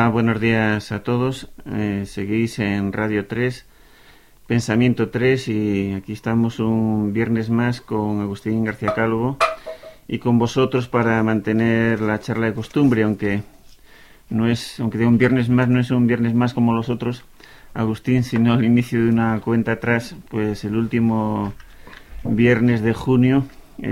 buenos días a todos. Seguís en Radio 3, Pensamiento 3, y aquí estamos un viernes más con Agustín García Calvo y con vosotros para mantener la charla de costumbre, aunque de un viernes más no es un viernes más como los otros, Agustín, sino el inicio de una cuenta atrás, pues el último viernes de junio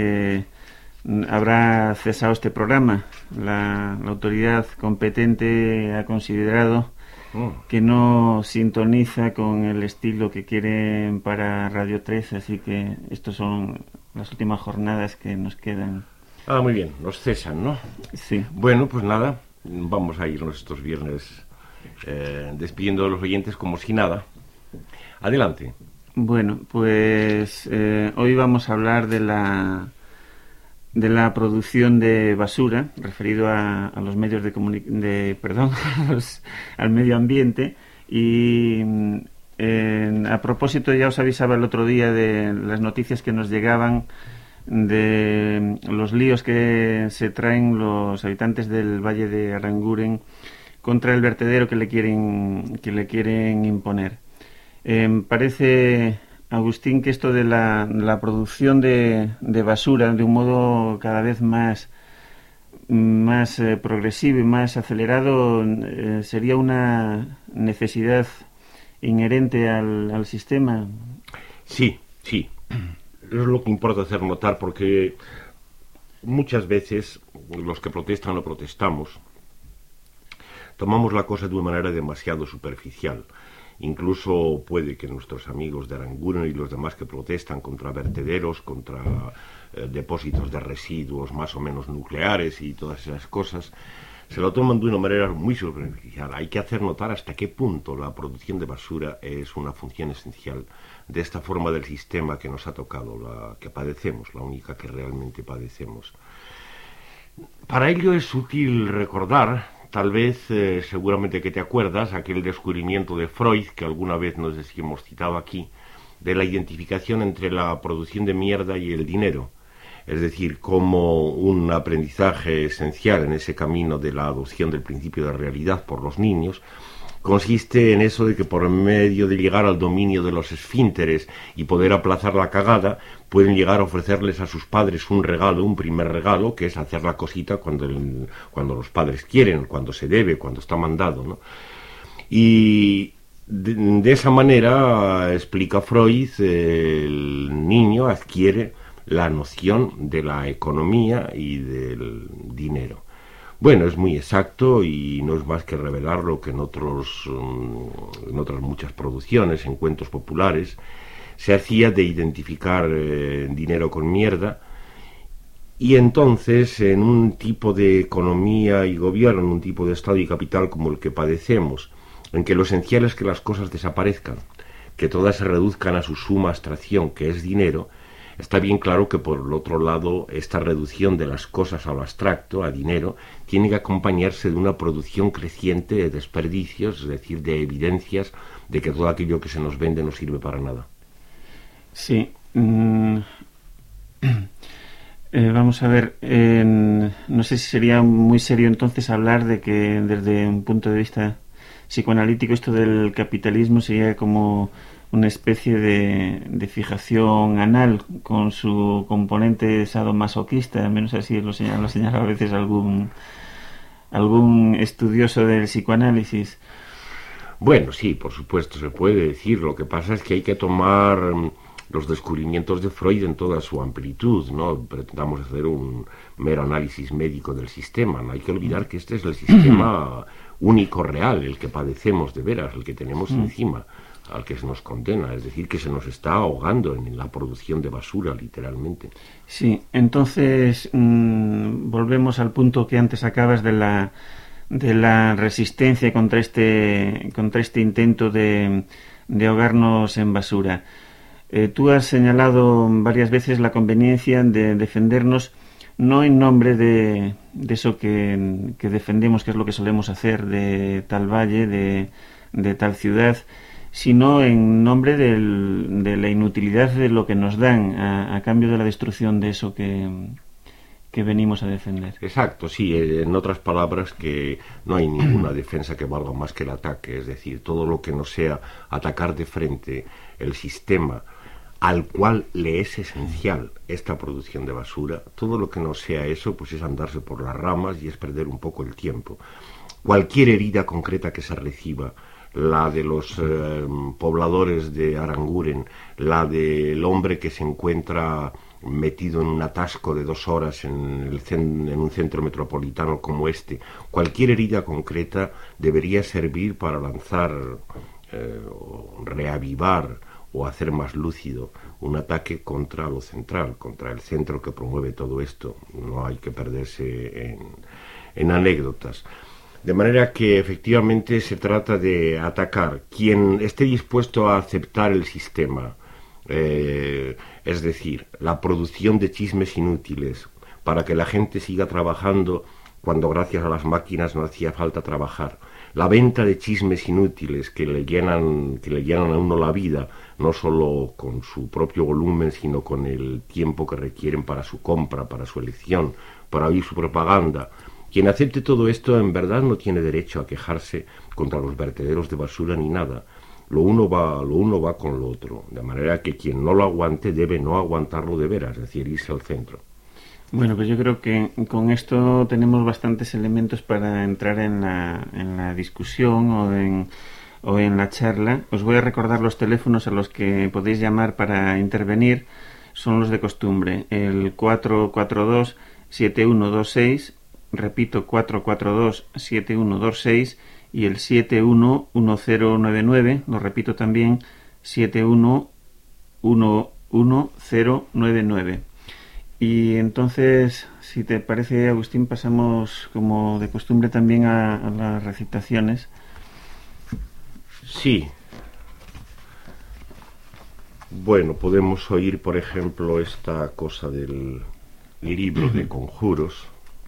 habrá cesado este programa. La autoridad competente ha considerado que no sintoniza con el estilo que quieren para Radio 3, así que estas son las últimas jornadas que nos quedan. Muy bien, nos cesan, ¿no? Sí. Bueno, pues nada, vamos a irnos estos viernes despidiendo a los oyentes como si nada. Adelante. Bueno, pues hoy vamos a hablar de la producción de basura, referido a los medios al medio ambiente. Y a propósito, ya os avisaba el otro día de las noticias que nos llegaban de los líos que se traen los habitantes del Valle de Aranguren contra el vertedero que le quieren imponer. Parece, Agustín, que esto de la producción de basura de un modo cada vez más progresivo y más acelerado sería una necesidad inherente al sistema. Sí. Eso es lo que importa hacer notar, porque muchas veces los que protestan o protestamos tomamos la cosa de una manera demasiado superficial. Incluso puede que nuestros amigos de Aranguren y los demás que protestan contra vertederos, contra depósitos de residuos más o menos nucleares y todas esas cosas, se lo toman de una manera muy superficial. Hay que hacer notar hasta qué punto la producción de basura es una función esencial de esta forma del sistema que nos ha tocado, la que padecemos, la única que realmente padecemos. Para ello es útil recordar, tal vez, seguramente que te acuerdas, aquel descubrimiento de Freud, que alguna vez nos hemos citado aquí, de la identificación entre la producción de mierda y el dinero. Es decir, como un aprendizaje esencial en ese camino de la adopción del principio de realidad por los niños consiste en eso de que por medio de llegar al dominio de los esfínteres y poder aplazar la cagada, pueden llegar a ofrecerles a sus padres un primer regalo, que es hacer la cosita cuando los padres quieren, cuando se debe, cuando está mandado, ¿no? Y de esa manera, explica Freud, el niño adquiere la noción de la economía y del dinero. Bueno, es muy exacto y no es más que revelar lo que en otras muchas producciones, en cuentos populares, se hacía de identificar dinero con mierda. Y entonces, en un tipo de economía y gobierno, en un tipo de estado y capital como el que padecemos, en que lo esencial es que las cosas desaparezcan, que todas se reduzcan a su suma abstracción, que es dinero, está bien claro que, por el otro lado, esta reducción de las cosas a lo abstracto, a dinero, tiene que acompañarse de una producción creciente de desperdicios, es decir, de evidencias de que todo aquello que se nos vende no sirve para nada. Sí. Vamos a ver, no sé si sería muy serio entonces hablar de que desde un punto de vista psicoanalítico esto del capitalismo sería como una especie de fijación anal con su componente sadomasoquista, al menos así lo señala a veces algún estudioso del psicoanálisis. Bueno, sí, por supuesto, se puede decir. Lo que pasa es que hay que tomar los descubrimientos de Freud en toda su amplitud, no pretendamos hacer un mero análisis médico del sistema. No hay que olvidar que este es el sistema único real, el que padecemos de veras, el que tenemos encima, al que se nos condena, es decir, que se nos está ahogando en la producción de basura, literalmente. Sí, entonces volvemos al punto que antes acabas de la resistencia contra este intento de ahogarnos en basura. Tú has señalado varias veces la conveniencia de defendernos no en nombre de eso que defendemos, que es lo que solemos hacer, de tal valle, de tal ciudad, sino en nombre de la inutilidad de lo que nos dan a cambio de la destrucción de eso que que venimos a defender. Exacto, sí, en otras palabras que no hay ninguna defensa que valga más que el ataque, es decir, todo lo que no sea atacar de frente el sistema al cual le es esencial esta producción de basura, todo lo que no sea eso, pues es andarse por las ramas y es perder un poco el tiempo. Cualquier herida concreta que se reciba, la de los pobladores de Aranguren, la del hombre que se encuentra metido en un atasco de 2 horas en un centro metropolitano como este, cualquier herida concreta debería servir para lanzar, reavivar o hacer más lúcido un ataque contra lo central, contra el centro que promueve todo esto. No hay que perderse en anécdotas. De manera que efectivamente se trata de atacar quien esté dispuesto a aceptar el sistema, es decir, la producción de chismes inútiles para que la gente siga trabajando cuando gracias a las máquinas no hacía falta trabajar, la venta de chismes inútiles que le llenan a uno la vida, no solo con su propio volumen, sino con el tiempo que requieren para su compra, para su elección, para oír su propaganda. Quien acepte todo esto en verdad no tiene derecho a quejarse contra los vertederos de basura ni nada. Lo uno va con lo otro, de manera que quien no lo aguante debe no aguantarlo de veras, es decir, irse al centro. Bueno, pues yo creo que con esto tenemos bastantes elementos para entrar en la discusión o en la charla. Os voy a recordar los teléfonos a los que podéis llamar para intervenir. Son los de costumbre, el 442-7126, repito, 442-7126 y el 711099, lo repito también, 711099. Y entonces, si te parece, Agustín, pasamos como de costumbre también a las recitaciones. Sí. Bueno, podemos oír, por ejemplo, esta cosa del libro de conjuros.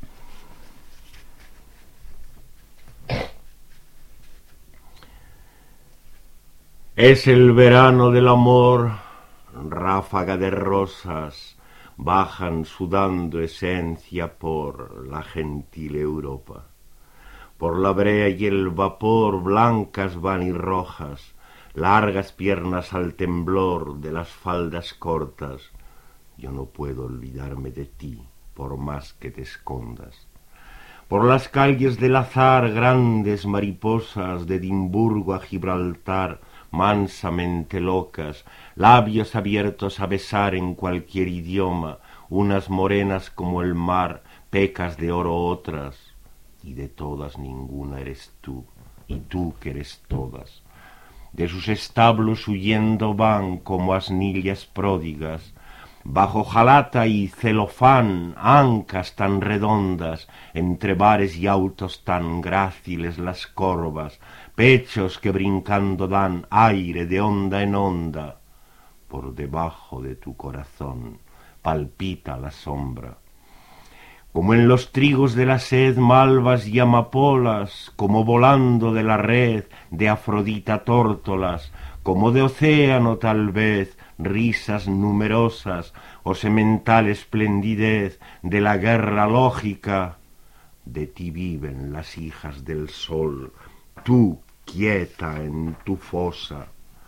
Es el verano del amor, ráfaga de rosas, bajan sudando esencia por la gentil Europa. Por la brea y el vapor blancas van y rojas, largas piernas al temblor de las faldas cortas. Yo no puedo olvidarme de ti, por más que te escondas. Por las calles del azar, grandes mariposas, de Edimburgo a Gibraltar, mansamente locas, labios abiertos a besar en cualquier idioma, unas morenas como el mar, pecas de oro otras, y de todas ninguna eres tú, y tú que eres todas. De sus establos huyendo van como asnillas pródigas, bajo jalata y celofán, ancas tan redondas, entre bares y autos tan gráciles las corvas, pechos que brincando dan aire de onda en onda. Por debajo de tu corazón palpita la sombra. Como en los trigos de la sed malvas y amapolas, como volando de la red de Afrodita tórtolas, como de océano tal vez, risas numerosas o semental esplendidez de la guerra lógica, de ti viven las hijas del sol, tú quieta en tu fosa.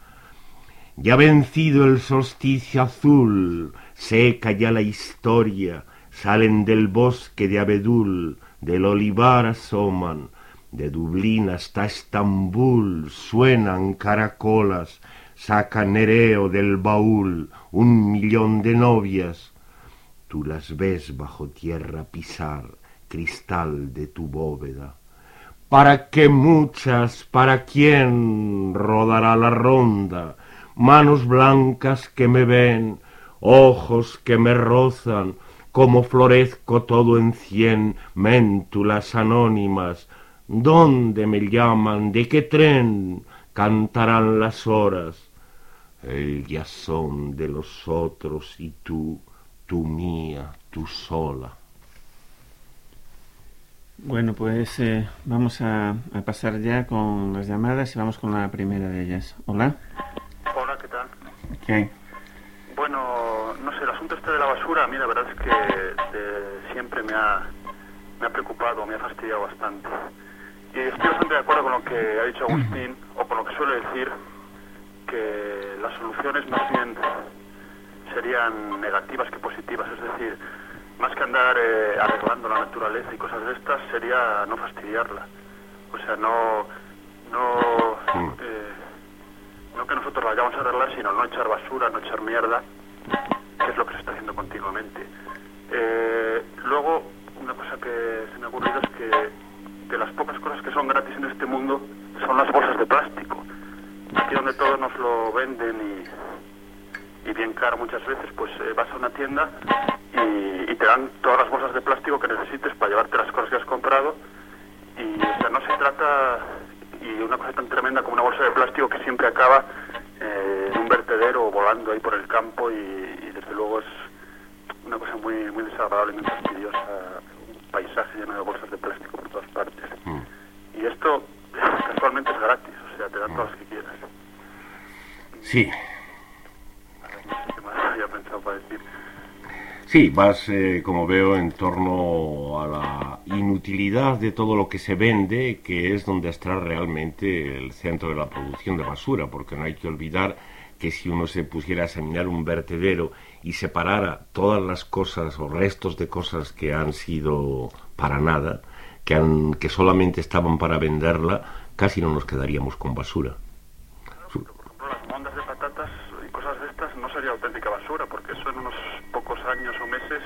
Ya vencido el solsticio azul, seca ya la historia, salen del bosque de abedul, del olivar asoman, de Dublín hasta Estambul suenan caracolas, saca Nereo del baúl 1.000.000 de novias. Tú las ves bajo tierra pisar, cristal de tu bóveda. ¿Para qué muchas? ¿Para quién rodará la ronda? Manos blancas que me ven, ojos que me rozan, como florezco todo en 100 méntulas anónimas. ¿Dónde me llaman? ¿De qué tren cantarán las horas? El yazón de los otros y tú mía, tú sola. Bueno, pues vamos a pasar ya con las llamadas y vamos con la primera de ellas. Hola. Hola, ¿qué tal? ¿Qué hay? Bueno, no sé, el asunto este de la basura, a mí la verdad es que siempre me ha preocupado, me ha fastidiado bastante. Y estoy bastante de acuerdo con lo que ha dicho Agustín, o con lo que suele decir, que las soluciones más bien serían negativas que positivas, es decir, más que andar arreglando la naturaleza y cosas de estas, sería no fastidiarla. O sea, no que nosotros la vayamos a arreglar, sino no echar basura, no echar mierda, que es lo que se está haciendo continuamente. Luego, una cosa que se me ha ocurrido es que de las pocas cosas que son gratis en este mundo son las bolsas de plástico. Aquí donde todos nos lo venden y bien caro muchas veces, pues vas a una tienda y te dan todas las bolsas de plástico que necesites para llevarte las cosas que has comprado. Y o sea, no se trata, y una cosa tan tremenda como una bolsa de plástico que siempre acaba en un vertedero o volando ahí por el campo, y desde luego es una cosa muy, muy desagradable y muy fastidiosa, un paisaje lleno de bolsas de plástico por todas partes. Y esto casualmente es gratis, o sea, te dan todas las que quieras. Sí. No sé qué más había pensado para decir. Sí, vas, como veo, en torno a la inutilidad de todo lo que se vende, que es donde está realmente el centro de la producción de basura, porque no hay que olvidar que si uno se pusiera a examinar un vertedero y separara todas las cosas o restos de cosas que han sido para nada, que solamente estaban para venderla, casi no nos quedaríamos con basura. Por ejemplo, las mondas de patatas y cosas de estas no sería auténtica basura, porque eso en unos pocos años o meses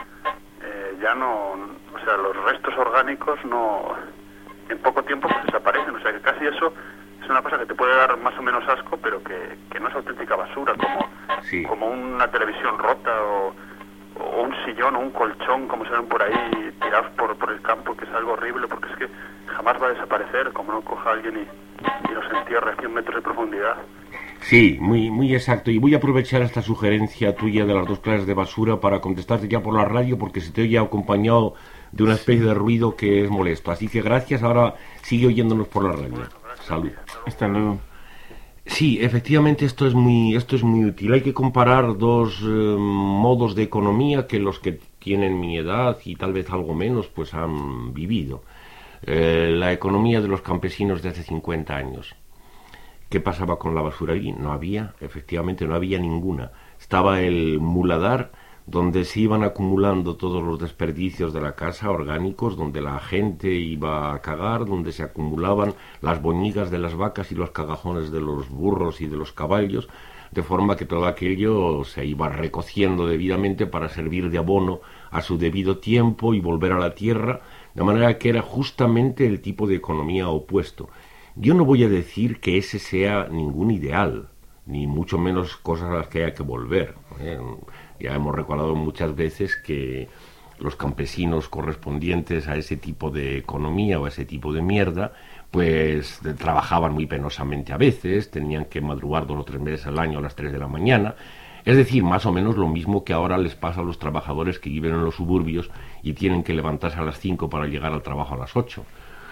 ya no, o sea, los restos orgánicos no, en poco tiempo pues desaparecen, o sea que casi eso es una cosa que te puede dar más o menos asco, pero que no es auténtica basura, como una televisión rota o un sillón o un colchón, como se ven por ahí tirados por el campo, que es algo horrible, porque es que jamás va a desaparecer, como no coja alguien y los entierre a 100 metros de profundidad. Sí, muy, muy exacto. Y voy a aprovechar esta sugerencia tuya de las dos clases de basura para contestarte ya por la radio, porque se te oye acompañado de una especie de ruido que es molesto. Así que gracias, ahora sigue oyéndonos por la radio. Bueno, gracias. Salud. Hasta luego. Sí, efectivamente esto es muy útil. Hay que comparar dos modos de economía que los que tienen mi edad y tal vez algo menos pues han vivido. La economía de los campesinos de hace 50 años. ¿Qué pasaba con la basura allí? No había, efectivamente no había ninguna. Estaba el muladar, donde se iban acumulando todos los desperdicios de la casa orgánicos, donde la gente iba a cagar, donde se acumulaban las boñigas de las vacas y los cagajones de los burros y de los caballos, de forma que todo aquello se iba recociendo debidamente para servir de abono a su debido tiempo y volver a la tierra, de manera que era justamente el tipo de economía opuesto. Yo no voy a decir que ese sea ningún ideal, ni mucho menos cosas a las que haya que volver. Ya hemos recordado muchas veces que los campesinos correspondientes a ese tipo de economía o a ese tipo de mierda, pues trabajaban muy penosamente a veces, tenían que madrugar 2 o 3 meses al año a las 3 de la mañana, es decir, más o menos lo mismo que ahora les pasa a los trabajadores que viven en los suburbios y tienen que levantarse a las 5 para llegar al trabajo a las 8.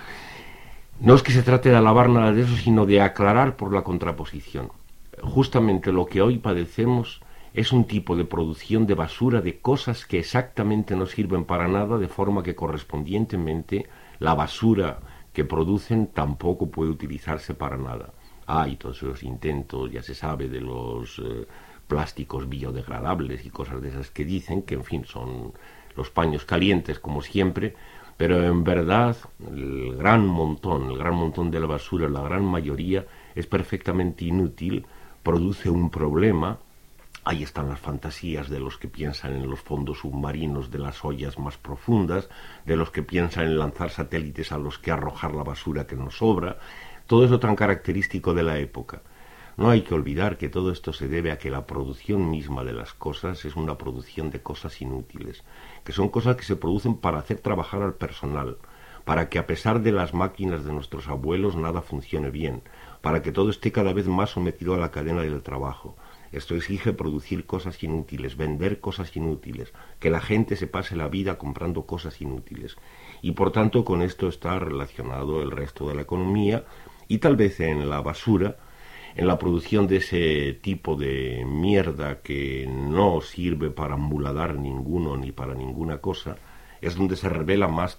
No es que se trate de alabar nada de eso, sino de aclarar por la contraposición. Justamente lo que hoy padecemos es un tipo de producción de basura de cosas que exactamente no sirven para nada, de forma que correspondientemente la basura que producen tampoco puede utilizarse para nada. Y todos esos intentos, ya se sabe, de los plásticos biodegradables y cosas de esas que dicen, que en fin son los paños calientes como siempre, pero en verdad el gran montón de la basura, la gran mayoría, es perfectamente inútil, produce un problema. Ahí están las fantasías de los que piensan en los fondos submarinos de las ollas más profundas, de los que piensan en lanzar satélites a los que arrojar la basura que nos sobra, todo eso tan característico de la época. No hay que olvidar que todo esto se debe a que la producción misma de las cosas es una producción de cosas inútiles, que son cosas que se producen para hacer trabajar al personal, para que a pesar de las máquinas de nuestros abuelos nada funcione bien, para que todo esté cada vez más sometido a la cadena del trabajo. Esto exige producir cosas inútiles, vender cosas inútiles, que la gente se pase la vida comprando cosas inútiles. Y por tanto con esto está relacionado el resto de la economía y tal vez en la basura, en la producción de ese tipo de mierda que no sirve para muladar ninguno ni para ninguna cosa, es donde se revela más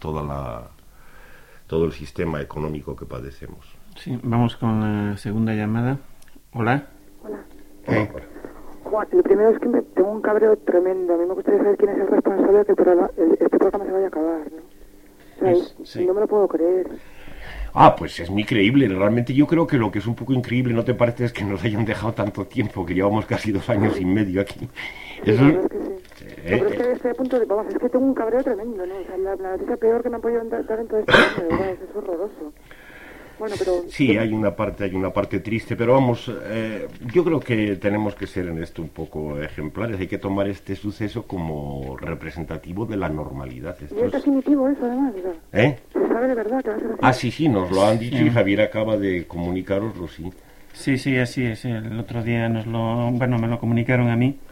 todo el sistema económico que padecemos. Sí, vamos con la segunda llamada. Hola. Hola. Hola. Juan, lo primero es que tengo un cabreo tremendo. A mí me gustaría saber quién es el responsable de que este programa se vaya a acabar, ¿no? O sea, sí. No me lo puedo creer. Pues es muy creíble. Realmente yo creo que lo que es un poco increíble, ¿no te parece? Es que nos hayan dejado tanto tiempo, que llevamos casi 2 años y medio aquí. Sí, Eso... la verdad es que sí. Pero es que estoy a punto de... Vamos, es que tengo un cabreo tremendo, ¿no? O sea, la noticia peor que me han podido dar en todo este año, de verdad, es horroroso. Bueno, pero... Sí, hay una parte triste, pero vamos, yo creo que tenemos que ser en esto un poco ejemplares. Hay que tomar este suceso como representativo de la normalidad. Y es definitivo eso, además, ¿verdad? ¿Se sabe de verdad que va a ser así? Sí, nos lo han dicho y Javier acaba de comunicároslo, sí. Sí, así es. El otro día me lo comunicaron a mí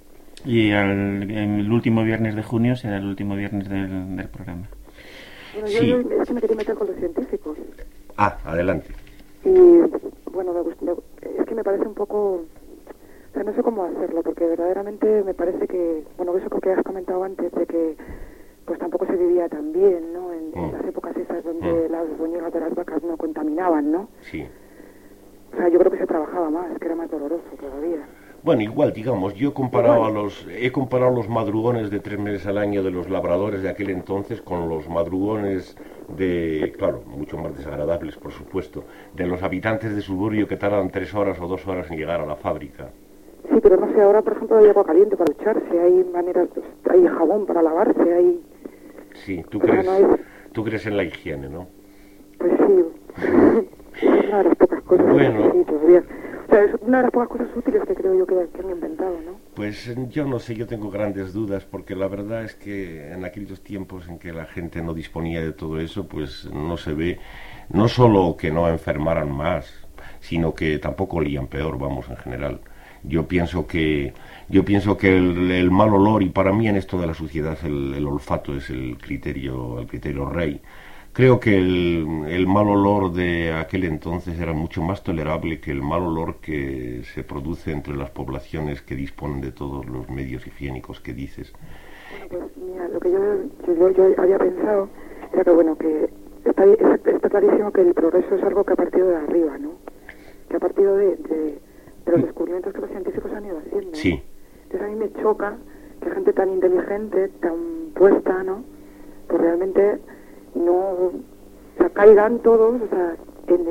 y el último viernes de junio será el último viernes del programa. Bueno, yo es que me quería meter con los científicos. Adelante. Y bueno, es que me parece un poco... O sea, no sé cómo hacerlo, porque verdaderamente me parece que... Bueno, eso que has comentado antes, de que pues tampoco se vivía tan bien, ¿no? En las épocas esas donde las boñigas de las vacas no contaminaban, ¿no? Sí. O sea, yo creo que se trabajaba más, que era más doloroso todavía. Bueno, igual, digamos, he comparado los madrugones de 3 meses al año de los labradores de aquel entonces con los madrugones claro, mucho más desagradables, por supuesto, de los habitantes de suburbio que tardan 3 horas o 2 horas en llegar a la fábrica. Sí, pero no sé, ahora, por ejemplo, hay agua caliente para ducharse, hay hay jabón para lavarse, hay... Sí, ¿tú crees en la higiene, no? Pues sí, es una de las pocas cosas que sí, todavía... O sea, es una de las pocas cosas útiles que creo yo que han inventado, ¿no? Pues yo no sé, yo tengo grandes dudas, porque la verdad es que en aquellos tiempos en que la gente no disponía de todo eso, pues no se ve, no solo que no enfermaran más, sino que tampoco olían peor, vamos, en general. Yo pienso que el mal olor, y para mí en esto de la suciedad el olfato es el criterio rey. Creo que el mal olor de aquel entonces era mucho más tolerable que el mal olor que se produce entre las poblaciones que disponen de todos los medios higiénicos que dices. Bueno, pues mira, lo que yo había pensado era que, bueno, que está clarísimo que el progreso es algo que ha partido de arriba, ¿no? Que ha partido de los descubrimientos que los científicos han ido haciendo. Sí. Entonces a mí me choca que gente tan inteligente, tan puesta, ¿no? Pues realmente no, caigan todos, en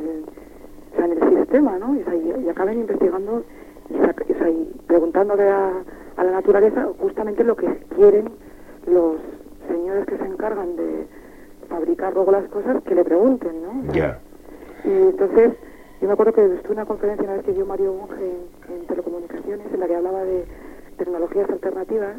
el sistema, ¿no? Y acaben investigando y preguntándole a la naturaleza justamente lo que quieren los señores que se encargan de fabricar luego las cosas, que le pregunten, ¿no? Ya. Y entonces, yo me acuerdo que estuve en una conferencia una vez que dio Mario Bunge en telecomunicaciones, en la que hablaba de tecnologías alternativas,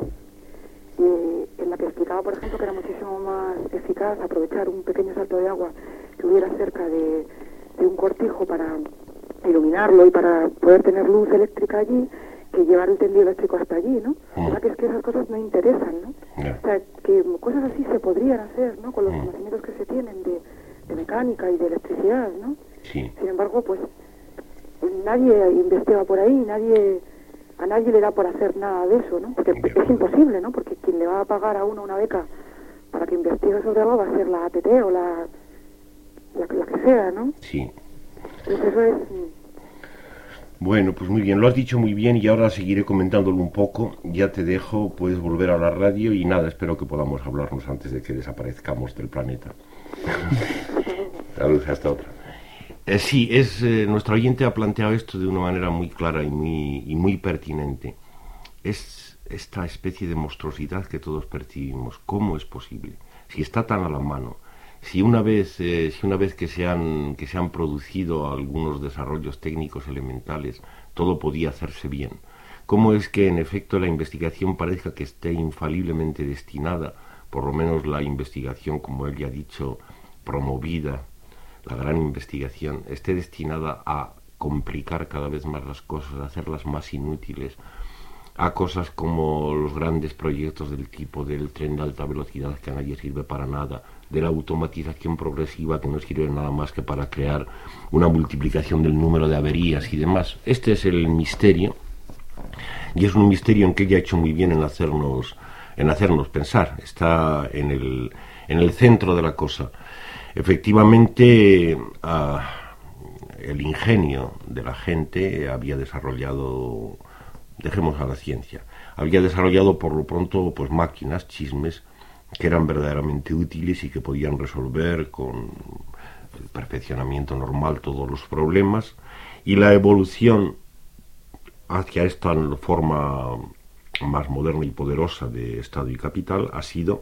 y en la que explicaba, por ejemplo, que era muchísimo más eficaz aprovechar un pequeño salto de agua que hubiera cerca de un cortijo para iluminarlo y para poder tener luz eléctrica allí, que llevar el tendido eléctrico hasta allí, ¿no? O sea, que es que esas cosas no interesan, ¿no? Yeah. O sea, que cosas así se podrían hacer, ¿no? Con los conocimientos que se tienen de mecánica y de electricidad, ¿no? Sí. Sin embargo, pues nadie investiga por ahí, a nadie le da por hacer nada de eso, ¿no? Porque es imposible, ¿no? Porque quien le va a pagar a uno una beca para que investigue sobre algo va a ser la ATT o la que sea, ¿no? Sí. Entonces eso es... Bueno, pues muy bien, lo has dicho muy bien y ahora seguiré comentándolo un poco. Ya te dejo, puedes volver a la radio y nada, espero que podamos hablarnos antes de que desaparezcamos del planeta. Salud, hasta otra. Sí, nuestro oyente ha planteado esto de una manera muy clara y muy pertinente. Es esta especie de monstruosidad que todos percibimos. ¿Cómo es posible? Si está tan a la mano, si una vez que se han producido algunos desarrollos técnicos elementales, todo podía hacerse bien. ¿Cómo es que en efecto la investigación parezca que esté infaliblemente destinada, por lo menos la investigación, como él ya ha dicho, promovida, la gran investigación, esté destinada a complicar cada vez más las cosas, a hacerlas más inútiles? a cosas como los grandes proyectos del tipo del tren de alta velocidad, que a nadie sirve para nada, de la automatización progresiva, que no sirve nada más que para crear una multiplicación del número de averías y demás. Este es el misterio, y es un misterio en que ella ha hecho muy bien en hacernos pensar. Está en el centro de la cosa. Efectivamente, el ingenio de la gente había desarrollado, dejemos a la ciencia, había desarrollado por lo pronto pues máquinas, chismes, que eran verdaderamente útiles y que podían resolver con el perfeccionamiento normal todos los problemas, y la evolución hacia esta forma más moderna y poderosa de Estado y capital ha sido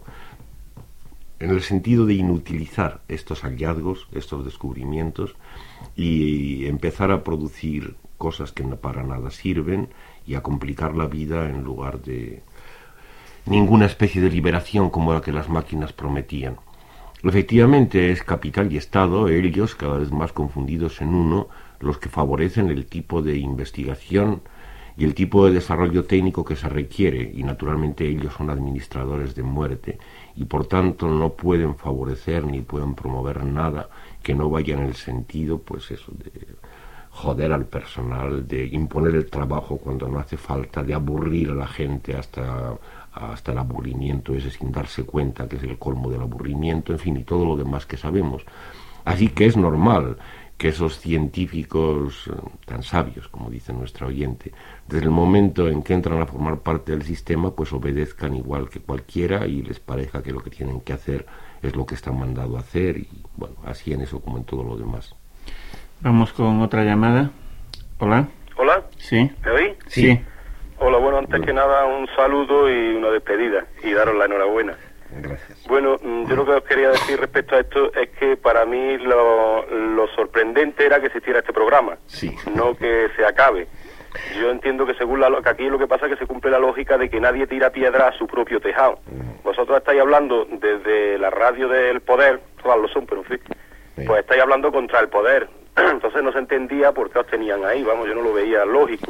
en el sentido de inutilizar estos hallazgos, estos descubrimientos, y empezar a producir cosas que para nada sirven y a complicar la vida en lugar de ninguna especie de liberación como la que las máquinas prometían. Efectivamente, es capital y Estado, ellos cada vez más confundidos en uno, los que favorecen el tipo de investigación y el tipo de desarrollo técnico que se requiere, y naturalmente ellos son administradores de muerte y por tanto no pueden favorecer ni pueden promover nada que no vaya en el sentido, pues eso, de joder al personal, de imponer el trabajo cuando no hace falta, de aburrir a la gente hasta el aburrimiento ese sin darse cuenta que es el colmo del aburrimiento, en fin, y todo lo demás que sabemos. Así que es normal que esos científicos tan sabios, como dice nuestra oyente, desde el momento en que entran a formar parte del sistema, pues obedezcan igual que cualquiera y les parezca que lo que tienen que hacer es lo que están mandado a hacer, y bueno, así en eso como en todo lo demás. Vamos con otra llamada. Hola. Hola. Sí. ¿Me oís? Sí. Hola, bueno, antes que nada un saludo y una despedida y daros la enhorabuena. Gracias. Bueno, yo lo que os quería decir respecto a esto es que para mí lo sorprendente era que existiera este programa, Sí. no que se acabe. Yo entiendo que según que aquí lo que pasa es que se cumple la lógica de que nadie tira piedra a su propio tejado. Vosotros estáis hablando desde la radio del poder, todas lo son, pero en fin, pues estáis hablando contra el poder. Entonces no se entendía por qué os tenían ahí, vamos, yo no lo veía lógico.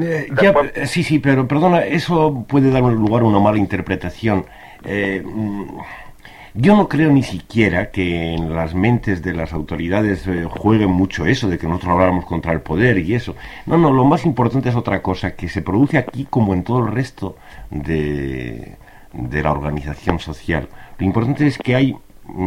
Sí, pero perdona, eso puede dar lugar a una mala interpretación. Yo no creo ni siquiera que en las mentes de las autoridades juegue mucho eso, de que nosotros habláramos contra el poder y eso. No, lo más importante es otra cosa, que se produce aquí como en todo el resto de la organización social. Lo importante es que hay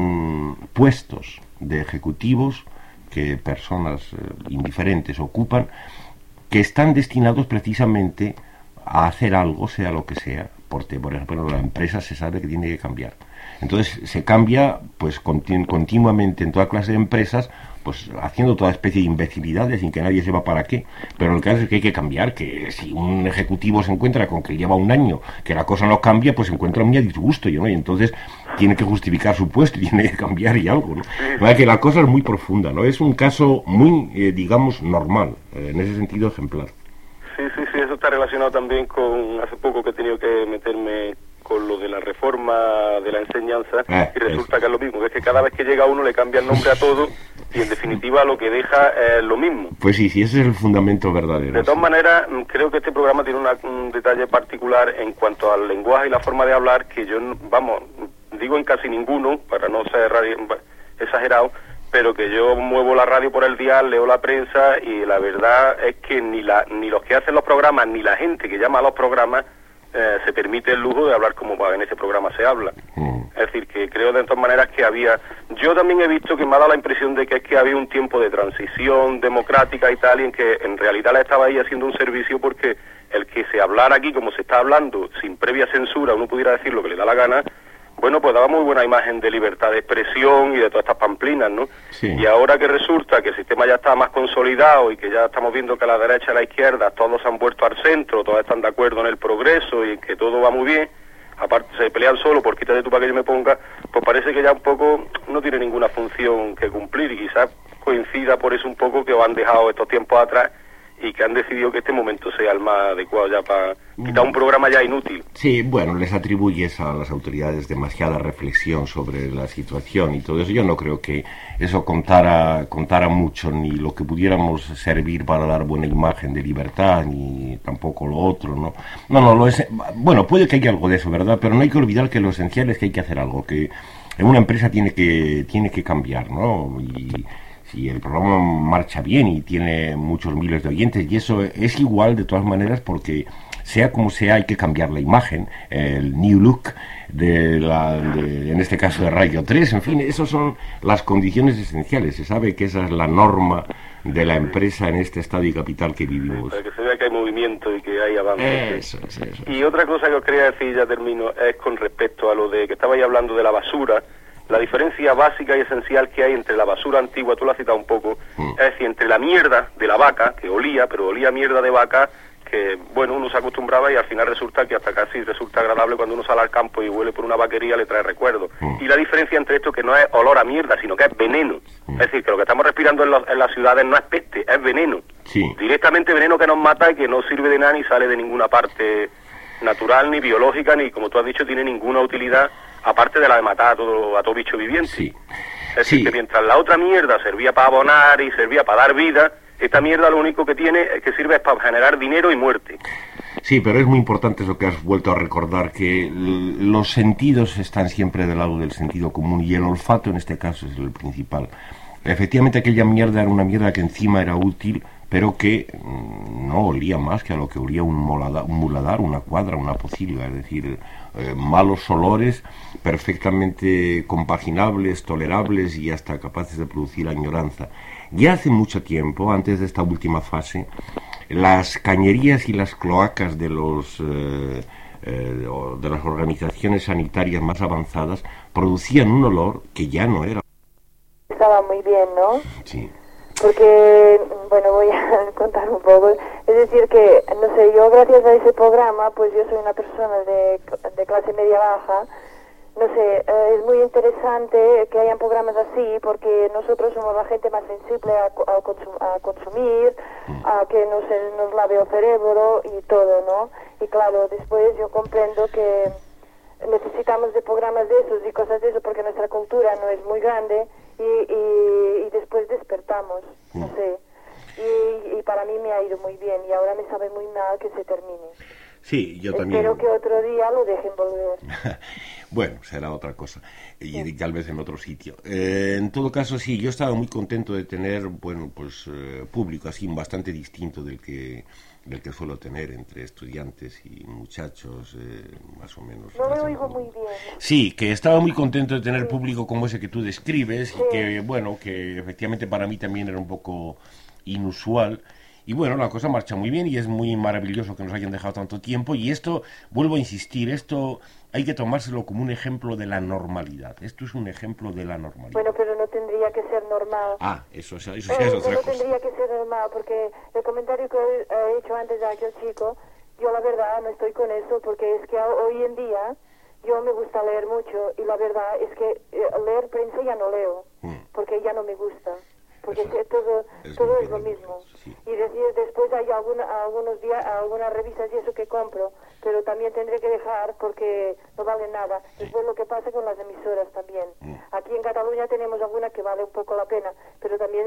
puestos de ejecutivos que personas indiferentes ocupan, que están destinados precisamente a hacer algo, sea lo que sea. Porque, por ejemplo, la empresa se sabe que tiene que cambiar. Entonces se cambia pues continuamente en toda clase de empresas, pues haciendo toda especie de imbecilidades sin que nadie sepa para qué. Pero el caso es que hay que cambiar, que si un ejecutivo se encuentra con que lleva un año que la cosa no cambia, pues se encuentra muy a disgusto, ¿no? Y entonces tiene que justificar su puesto y tiene que cambiar y algo, ¿no? O sea que la cosa es muy profunda, ¿no? Es un caso muy, digamos, normal, en ese sentido ejemplar. Sí, eso está relacionado también con hace poco que he tenido que meterme con lo de la reforma de la enseñanza y resulta que es lo mismo, que es que cada vez que llega uno le cambia el nombre a todo y en definitiva lo que deja es lo mismo. Pues sí, ese es el fundamento verdadero. De todas maneras, creo que este programa tiene un detalle particular en cuanto al lenguaje y la forma de hablar que yo, vamos, digo en casi ninguno, para no ser exagerado, pero que yo muevo la radio por el dial, leo la prensa y la verdad es que ni los que hacen los programas ni la gente que llama a los programas se permite el lujo de hablar como en ese programa se habla. Es decir, que creo de todas maneras que había... Yo también he visto que me ha dado la impresión de que es que había un tiempo de transición democrática y tal, y en que en realidad le estaba ahí haciendo un servicio porque el que se hablara aquí como se está hablando, sin previa censura, uno pudiera decir lo que le da la gana, bueno, pues daba muy buena imagen de libertad de expresión y de todas estas pamplinas, ¿no? Sí. Y ahora que resulta que el sistema ya está más consolidado y que ya estamos viendo que a la derecha y a la izquierda todos se han vuelto al centro, todos están de acuerdo en el progreso y que todo va muy bien, aparte se pelean solo por quítate tú para que yo me ponga, pues parece que ya un poco no tiene ninguna función que cumplir y quizás coincida por eso un poco que os han dejado estos tiempos atrás y que han decidido que este momento sea el más adecuado ya para quitar un programa ya inútil. Sí, bueno, les atribuyes a las autoridades demasiada reflexión sobre la situación y todo eso. Yo no creo que eso contara mucho, ni lo que pudiéramos servir para dar buena imagen de libertad, ni tampoco lo otro, ¿no? Bueno, puede que haya algo de eso, ¿verdad? Pero no hay que olvidar que lo esencial es que hay que hacer algo, que en una empresa tiene que cambiar, ¿no? Y si el programa marcha bien y tiene muchos miles de oyentes, y eso es igual de todas maneras, porque sea como sea hay que cambiar la imagen, el new look en este caso de Radio 3, en fin, esas son las condiciones esenciales. Se sabe que esa es la norma de la empresa en este estado y capital que vivimos. Para que se vea que hay movimiento y que hay avance. Eso. Y otra cosa que os quería decir, ya termino, es con respecto a lo de que estabais hablando de la basura. La diferencia básica y esencial que hay entre la basura antigua, tú lo has citado un poco, es decir, entre la mierda de la vaca, que olía, pero olía mierda de vaca, que, bueno, uno se acostumbraba y al final resulta que hasta casi resulta agradable cuando uno sale al campo y huele por una vaquería, le trae recuerdos. Y la diferencia entre esto que no es olor a mierda, sino que es veneno. Es decir, que lo que estamos respirando en las ciudades no es peste, es veneno. Sí. Directamente veneno que nos mata y que no sirve de nada ni sale de ninguna parte natural, ni biológica, ni, como tú has dicho, tiene ninguna utilidad, aparte de la de matar a todo bicho viviente. Sí. Es decir, que mientras la otra mierda servía para abonar y servía para dar vida, esta mierda lo único que tiene es que sirve para generar dinero y muerte. Sí, pero es muy importante eso que has vuelto a recordar, que los sentidos están siempre del lado del sentido común, y el olfato en este caso es el principal. Efectivamente, aquella mierda era una mierda que encima era útil, pero que no olía más que a lo que olía un muladar, una cuadra, una pocilga, es decir, malos olores perfectamente compaginables, tolerables y hasta capaces de producir añoranza. Ya hace mucho tiempo, antes de esta última fase, las cañerías y las cloacas de las organizaciones sanitarias más avanzadas producían un olor que ya no era. Estaba muy bien, ¿no? Sí. Porque, bueno, voy a contar un poco. Es decir que, no sé, yo gracias a ese programa, pues yo soy una persona de clase media baja. No sé, es muy interesante que hayan programas así, porque nosotros somos la gente más sensible a consumir, a que nos lave el cerebro y todo, ¿no? Y claro, después yo comprendo que necesitamos de programas de esos y cosas de eso, porque nuestra cultura no es muy grande y después despertamos, no sé. Y para mí me ha ido muy bien y ahora me sabe muy mal que se termine. Sí, yo también. Espero que otro día lo dejen volver. Bueno, será otra cosa, y tal vez en otro sitio. En todo caso, sí, yo estaba muy contento de tener, bueno, pues público así bastante distinto del que suelo tener entre estudiantes y muchachos, más o menos. No lo oigo muy bien. Sí, que estaba muy contento de tener público como ese que tú describes, y que, bueno, que efectivamente para mí también era un poco inusual. Y bueno, la cosa marcha muy bien y es muy maravilloso que nos hayan dejado tanto tiempo. Y esto, vuelvo a insistir, esto hay que tomárselo como un ejemplo de la normalidad. Esto es un ejemplo de la normalidad. Bueno, pero no tendría que ser normal. Eso sí es otra cosa. No tendría que ser normal, porque el comentario que he hecho antes de aquel chico, yo la verdad no estoy con eso, porque es que hoy en día yo me gusta leer mucho y la verdad es que leer prensa ya no leo, porque ya no me gusta. Porque todo es lo mismo. Sí. Y después hay algunos días, algunas revistas y eso que compro, pero también tendré que dejar porque no vale nada. Sí. Después lo que pasa con las emisoras también. Aquí en Cataluña tenemos alguna que vale un poco la pena, pero también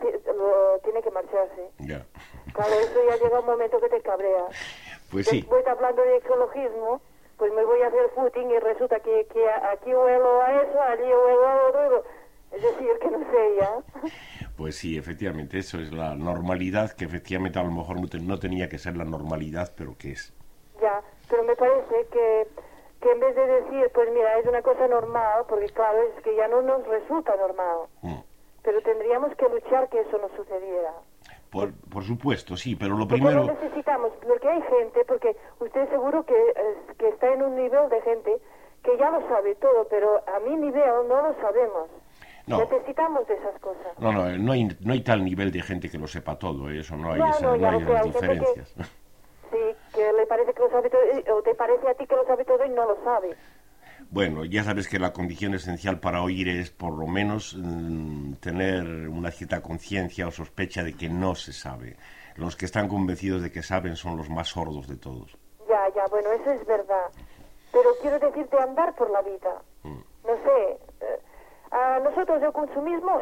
tiene que marcharse. Ya. Claro, eso ya llega un momento que te cabrea. Pues sí. Después, hablando de ecologismo, pues me voy a hacer footing y resulta que aquí huelo a eso, allí huelo a otro. Es decir, que no sé ya. Pues sí, efectivamente, eso es la normalidad, que efectivamente a lo mejor no tenía que ser la normalidad, pero que es. Ya, pero me parece que en vez de decir, pues mira, es una cosa normal, porque claro, es que ya no nos resulta normal. Pero tendríamos que luchar que eso no sucediera. Por supuesto, sí, pero lo primero... Porque necesitamos, porque hay gente, porque usted seguro que está en un nivel de gente que ya lo sabe todo, pero a mi nivel no lo sabemos. No. Necesitamos de esas cosas. No hay tal nivel de gente que lo sepa todo, eso no hay, esas diferencias. Sí, que le parece que lo sabe todo, o te parece a ti que lo sabe todo y no lo sabe. Bueno, ya sabes que la condición esencial para oír es por lo menos tener una cierta conciencia o sospecha de que no se sabe. los que están convencidos de que saben son los más sordos de todos. Ya, bueno, eso es verdad. Pero quiero decirte andar por la vida. No sé, a nosotros el consumismo,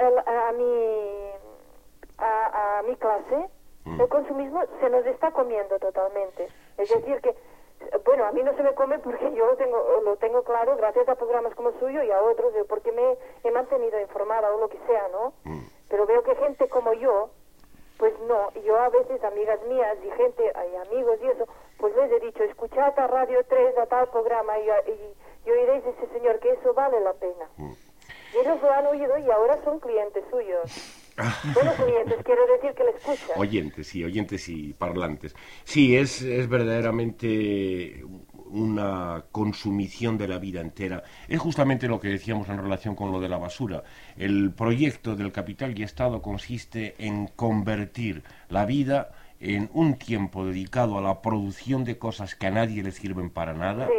a mi clase, el consumismo se nos está comiendo totalmente. Es decir que, bueno, a mí no se me come porque yo lo tengo claro gracias a programas como el suyo y a otros, porque me he mantenido informada o lo que sea, ¿no? Pero veo que gente como yo, pues no, yo a veces amigas mías y gente, y amigos y eso, pues les he dicho, escuchad a Radio 3 a tal programa y oiréis ese señor que eso vale la pena. Y ellos lo han oído y ahora son clientes suyos. Bueno, clientes, quiero decir que le escuchan. Oyentes y parlantes. Sí, es verdaderamente una consumición de la vida entera. Es justamente lo que decíamos en relación con lo de la basura. El proyecto del Capital y Estado consiste en convertir la vida en un tiempo dedicado a la producción de cosas que a nadie le sirven para nada,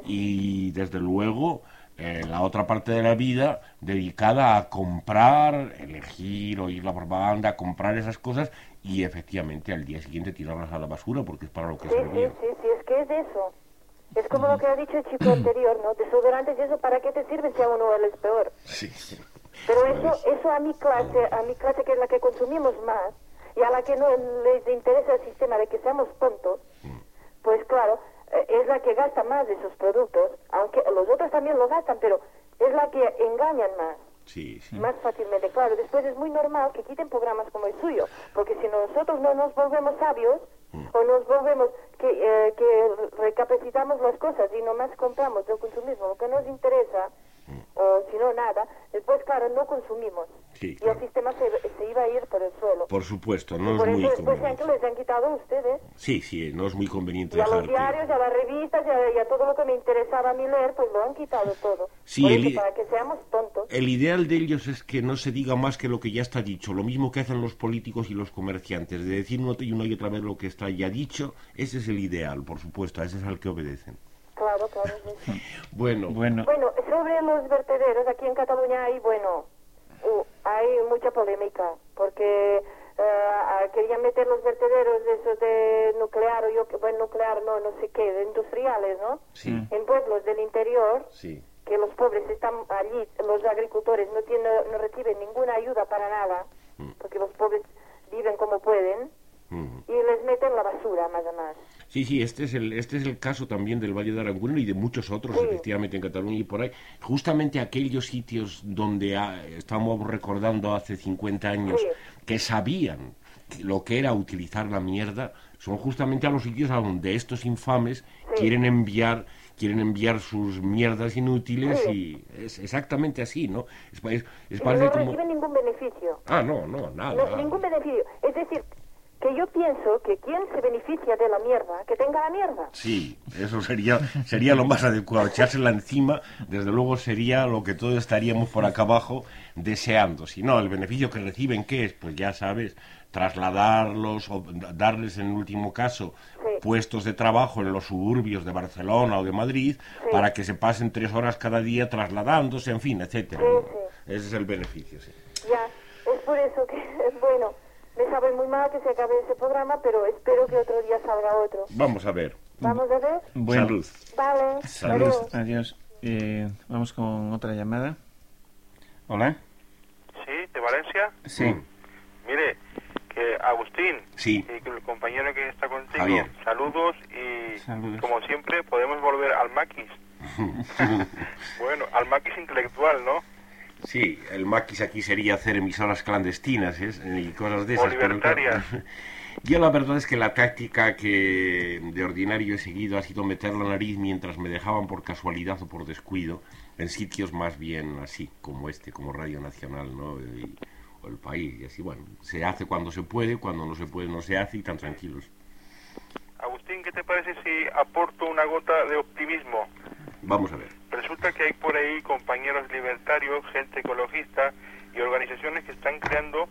y desde luego la otra parte de la vida dedicada a comprar, elegir, oír la propaganda, comprar esas cosas y efectivamente al día siguiente tirarlas a la basura porque es para lo que servían. Sí, es que es eso. Es como lo que ha dicho el chico anterior, ¿no? Desodorantes y eso, ¿para qué te sirve si a uno él es peor? Sí. Pero eso a mi clase que es la que consumimos más y a la que no les interesa el sistema de que seamos tontos, pues claro, es la que gasta más de esos productos, aunque los otros también lo gastan, pero es la que engañan más. Sí. Más fácilmente, claro. Después es muy normal que quiten programas como el suyo, porque si nosotros no nos volvemos sabios, o nos volvemos que recapacitamos las cosas y nomás compramos del consumismo lo que nos interesa, o si no nada, después claro, no consumimos. Sí, y el sistema se iba a ir por el suelo. Por supuesto, no y es por muy eso después conveniente. les han quitado a ustedes. Sí, no es muy conveniente Y a dejar los diarios, a las revistas, y a todo lo que me interesaba a mí leer, pues lo han quitado todo. Sí, por eso, para que seamos tontos. El ideal de ellos es que no se diga más que lo que ya está dicho, lo mismo que hacen los políticos y los comerciantes, de decir una y otra vez lo que está ya dicho. Ese es el ideal, por supuesto, a ese es al que obedecen. Claro, es eso. Bueno, sobre los vertederos, aquí en Cataluña hay mucha polémica, porque querían meter los vertederos de esos de nuclear, nuclear no sé qué, de industriales, ¿no? Sí. En pueblos del interior, sí. Que los pobres están allí, los agricultores no reciben ninguna ayuda para nada, porque los pobres viven como pueden, y les meten la basura, más o más. Sí, este es el caso también del Valle de Aranguren y de muchos otros, efectivamente, en Cataluña y por ahí. Justamente aquellos sitios donde estamos recordando hace 50 años que sabían lo que era utilizar la mierda, son justamente a los sitios a donde estos infames quieren enviar sus mierdas inútiles, y es exactamente así, ¿no? No reciben ningún beneficio. No, nada. No, ningún beneficio. Es decir, que yo pienso que quien se beneficia de la mierda, que tenga la mierda. Sí, eso sería lo más adecuado, echársela encima, desde luego sería lo que todos estaríamos por acá abajo deseando. Si no, el beneficio que reciben, ¿qué es? Pues ya sabes, trasladarlos o darles en último caso puestos de trabajo en los suburbios de Barcelona o de Madrid para que se pasen 3 horas cada día trasladándose, en fin, etcétera. Ese es el beneficio, sí. Ya, es por eso que, bueno, me sabe muy mal que se acabe ese programa, pero espero que otro día salga otro. Vamos a ver. ¿Vamos a ver? Bueno, Salud. Vale. Salud. Adiós. Vamos con otra llamada. Hola. Sí, de Valencia. Sí. Mire, que Agustín Sí. y que el compañero que está contigo, Javier. saludos y Saludos. como siempre podemos volver al maquis. Bueno, al maquis intelectual, ¿no? Sí, el maquis aquí sería hacer emisoras clandestinas y cosas de esas. O libertarias. Yo la verdad es que la táctica que de ordinario he seguido ha sido meter la nariz mientras me dejaban por casualidad o por descuido en sitios más bien así, como como Radio Nacional, ¿no? O El País, y así, bueno, se hace cuando se puede, cuando no se puede no se hace, y tan tranquilos. Agustín, ¿qué te parece si aporto una gota de optimismo? Vamos a ver. Resulta que hay por ahí compañeros libertarios, gente ecologista y organizaciones que están creando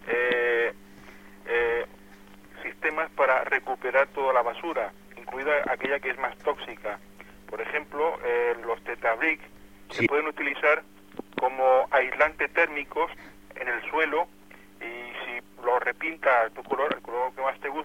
sistemas para recuperar toda la basura, incluida aquella que es más tóxica. Por ejemplo, los Tetabric se pueden utilizar como aislante térmicos en el suelo, y si lo repinta tu color, el color que más te guste,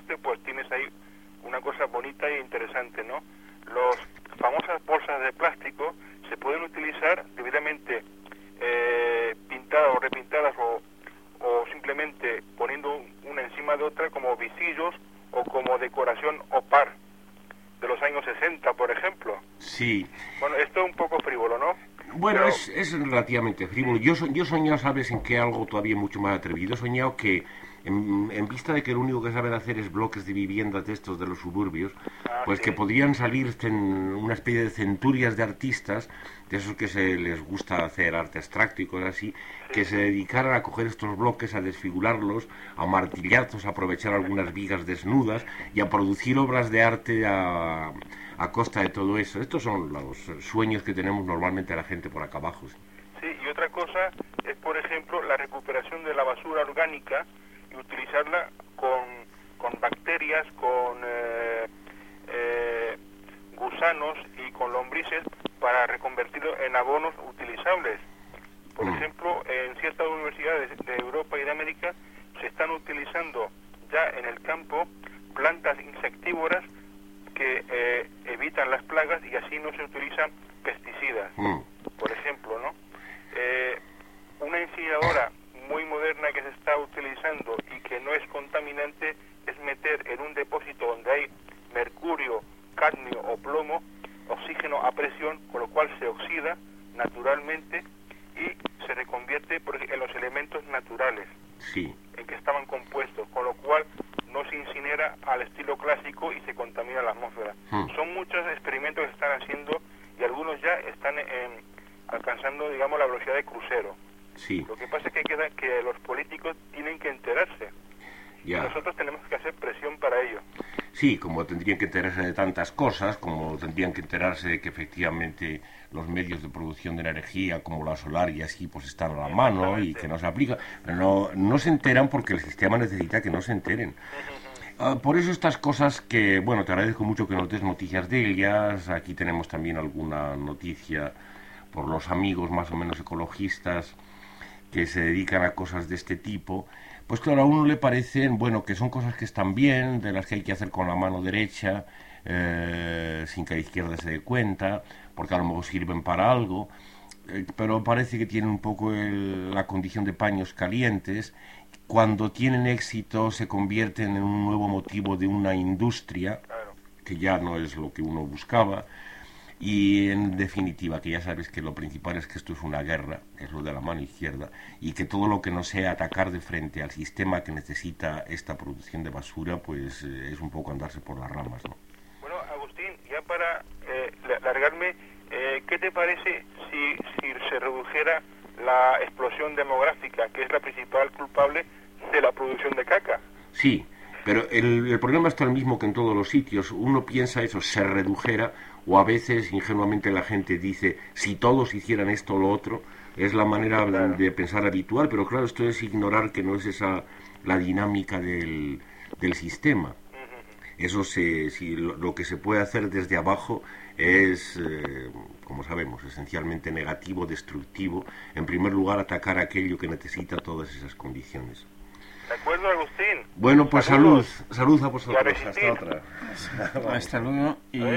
60, por ejemplo. Sí. Bueno, esto es un poco frívolo, ¿no? Bueno, Pero... es relativamente frívolo. Yo he soñado, ¿sabes en qué? Algo todavía mucho más atrevido. He soñado que, en vista de que lo único que saben hacer es bloques de viviendas de estos de los suburbios, pues sí. que podrían salir una especie de centurias de artistas, de esos que se les gusta hacer arte abstracto y cosas así, que se dedicaran a coger estos bloques, a desfigurarlos, a martillazos, a aprovechar algunas vigas desnudas y a producir obras de arte a costa de todo eso. Estos son los sueños que tenemos normalmente la gente por acá abajo. Sí, y otra cosa es, por ejemplo, la recuperación de la basura orgánica y utilizarla con bacterias, con gusanos y con lombrices para reconvertirlo en abonos utilizables. Por ejemplo, en ciertas universidades de Europa y de América se están utilizando ya en el campo plantas insectívoras que evitan las plagas y así no se utilizan pesticidas, por ejemplo, ¿no? Una incineradora muy moderna que se está utilizando y que no es contaminante es meter en un depósito donde hay mercurio, cadmio o plomo, oxígeno a presión, con lo cual se oxida naturalmente y se reconvierte en los elementos naturales en que estaban compuestos, con lo cual no se incinera al estilo clásico y se contamina la atmósfera. Son muchos experimentos que se están haciendo y algunos ya están alcanzando, digamos, la velocidad de crucero. Lo que pasa es que los políticos tienen que enterarse. Y nosotros tenemos que hacer presión para ello. Sí, como tendrían que enterarse de tantas cosas, como tendrían que enterarse de que efectivamente los medios de producción de energía, como la solar y así, pues están a la mano y que no se aplica. Pero no se enteran porque el sistema necesita que no se enteren. Por eso estas cosas que, bueno, te agradezco mucho que nos des noticias de ellas. Aquí tenemos también alguna noticia por los amigos más o menos ecologistas que se dedican a cosas de este tipo. Pues claro, a uno le parecen, bueno, que son cosas que están bien, de las que hay que hacer con la mano derecha, sin que la izquierda se dé cuenta, porque a lo mejor sirven para algo, pero parece que tienen un poco la condición de paños calientes. Cuando tienen éxito se convierten en un nuevo motivo de una industria, que ya no es lo que uno buscaba. Y en definitiva, que ya sabes que lo principal es que esto es una guerra, que es lo de la mano izquierda, y que todo lo que no sea atacar de frente al sistema que necesita esta producción de basura, pues es un poco andarse por las ramas, ¿no? Bueno, Agustín, ya para largarme, ¿qué te parece si se redujera la explosión demográfica, que es la principal culpable de la producción de caca? Sí, pero el problema está el mismo que en todos los sitios. Uno piensa eso, se redujera, o a veces ingenuamente la gente dice, si todos hicieran esto o lo otro, es la manera de pensar habitual, pero claro, esto es ignorar que no es esa la dinámica del sistema. Eso lo que se puede hacer desde abajo es, como sabemos, esencialmente negativo, destructivo. En primer lugar, atacar aquello que necesita todas esas condiciones. ¿De acuerdo, Agustín? Bueno, pues salud a vosotros. Hasta otra. Hasta luego.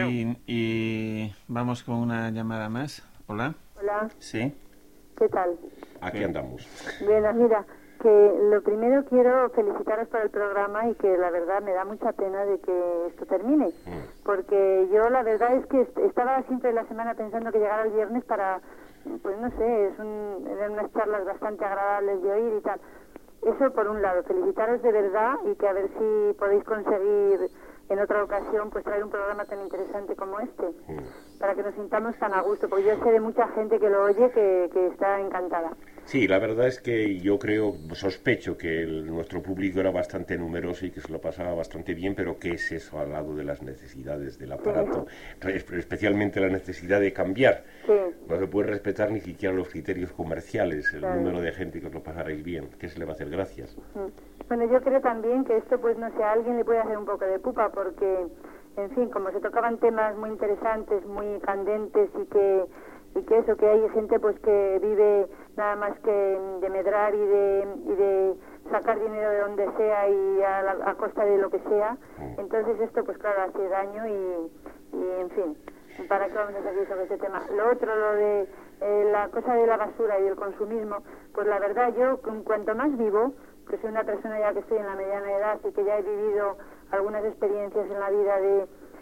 Y vamos con una llamada más. Hola. Hola. Sí. ¿Qué tal? Aquí andamos. Bien, mira, que lo primero quiero felicitaros por el programa y que la verdad me da mucha pena de que esto termine. Porque yo la verdad es que estaba siempre la semana pensando que llegara el viernes para, pues no sé, eran unas charlas bastante agradables de oír y tal. Eso por un lado, felicitaros de verdad y que a ver si podéis conseguir en otra ocasión pues traer un programa tan interesante como este, para que nos sintamos tan a gusto, porque yo sé de mucha gente que lo oye que está encantada. Sí, la verdad es que yo sospecho que nuestro público era bastante numeroso y que se lo pasaba bastante bien, pero ¿qué es eso al lado de las necesidades del aparato? Especialmente la necesidad de cambiar. No se puede respetar ni siquiera los criterios comerciales, el número de gente que os lo pasaréis bien. ¿Qué se le va a hacer? Gracias. Bueno, yo creo también que esto, pues no sé, a alguien le puede hacer un poco de pupa, porque, en fin, como se tocaban temas muy interesantes, muy candentes y que eso, que hay gente pues que vive nada más que de medrar y de sacar dinero de donde sea y a costa de lo que sea, entonces esto pues claro hace daño y en fin, ¿para qué vamos a seguir sobre este tema? Lo otro, lo de la cosa de la basura y el consumismo, pues la verdad yo cuanto más vivo, que soy una persona ya que estoy en la mediana edad y que ya he vivido algunas experiencias en la vida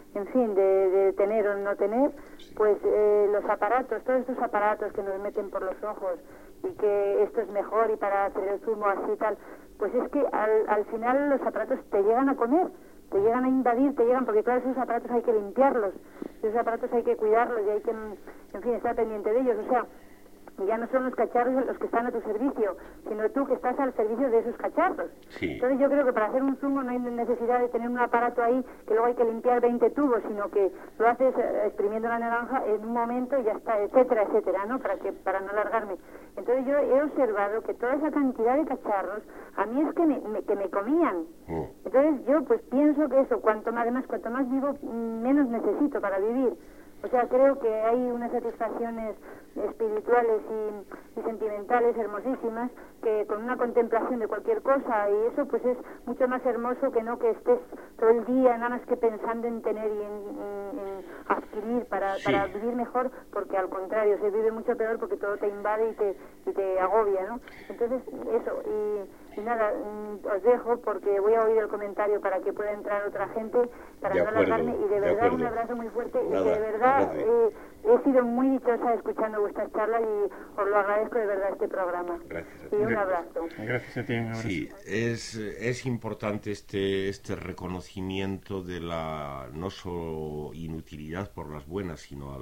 en fin, de tener o no tener, pues los aparatos, todos estos aparatos que nos meten por los ojos y que esto es mejor y para hacer el zumo así y tal, pues es que al final los aparatos te llegan a comer, te llegan a invadir, porque claro, esos aparatos hay que limpiarlos, esos aparatos hay que cuidarlos y hay que, en fin, estar pendiente de ellos, o sea, ya no son los cacharros los que están a tu servicio, sino tú que estás al servicio de esos cacharros. Sí. Entonces yo creo que para hacer un zumo no hay necesidad de tener un aparato ahí que luego hay que limpiar 20 tubos, sino que lo haces exprimiendo la naranja en un momento y ya está, etcétera, etcétera, ¿no? Para no alargarme. Entonces yo he observado que toda esa cantidad de cacharros a mí es que me comían. Entonces yo pues pienso que eso, cuanto más vivo, menos necesito para vivir. O sea, creo que hay unas satisfacciones espirituales y sentimentales hermosísimas que con una contemplación de cualquier cosa, y eso pues es mucho más hermoso que no que estés todo el día nada más que pensando en tener y en adquirir para vivir mejor, porque al contrario se vive mucho peor porque todo te invade y te agobia, ¿no? Entonces eso, y nada, os dejo porque voy a oír el comentario para que pueda entrar otra gente, para no alargarme, y de verdad un abrazo muy fuerte. Nada, y que de verdad he sido muy dichosa escuchando vuestras charlas y os lo agradezco de verdad este programa. Gracias. Y un abrazo. Gracias a ti, un abrazo. Sí, es importante este reconocimiento de la no solo inutilidad por las buenas, sino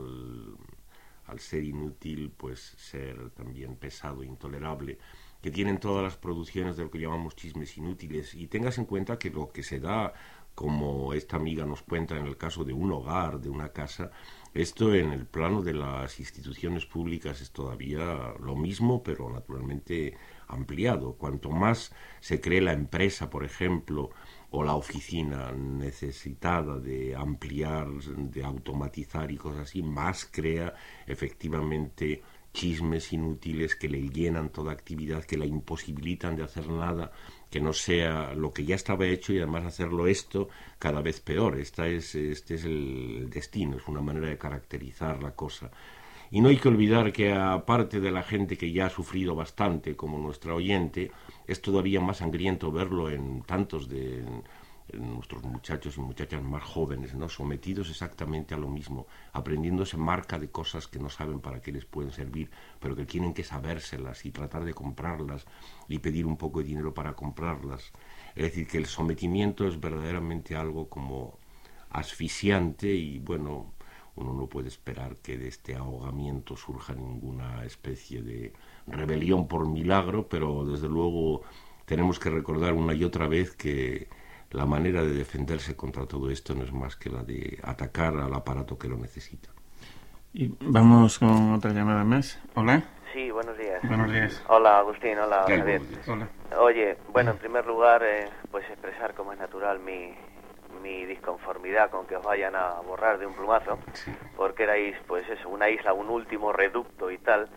al ser inútil, pues ser también pesado, intolerable, que tienen todas las producciones de lo que llamamos chismes inútiles. Y tengas en cuenta que lo que se da, como esta amiga nos cuenta en el caso de un hogar, de una casa, esto en el plano de las instituciones públicas es todavía lo mismo, pero naturalmente ampliado. Cuanto más se cree la empresa, por ejemplo, o la oficina necesitada de ampliar, de automatizar y cosas así, más crea efectivamente chismes inútiles que le llenan toda actividad, que la imposibilitan de hacer nada que no sea lo que ya estaba hecho, y además hacerlo esto cada vez peor. Este es el destino, es una manera de caracterizar la cosa. Y no hay que olvidar que aparte de la gente que ya ha sufrido bastante, como nuestra oyente, es todavía más sangriento verlo en tantos de nuestros muchachos y muchachas más jóvenes, ¿no? Sometidos exactamente a lo mismo, aprendiéndose marca de cosas que no saben para qué les pueden servir, pero que tienen que sabérselas y tratar de comprarlas y pedir un poco de dinero para comprarlas. Es decir, que el sometimiento es verdaderamente algo como asfixiante, y bueno, uno no puede esperar que de este ahogamiento surja ninguna especie de rebelión por milagro, pero desde luego tenemos que recordar una y otra vez que la manera de defenderse contra todo esto no es más que la de atacar al aparato que lo necesita. Y vamos con otra llamada más. Hola. Sí, buenos días. Buenos días. Hola, Agustín. Hola, Javier. Hola. Oye, bueno, en primer lugar, pues expresar como es natural mi disconformidad con que os vayan a borrar de un plumazo, sí, porque erais, pues eso, una isla, un último reducto y tal.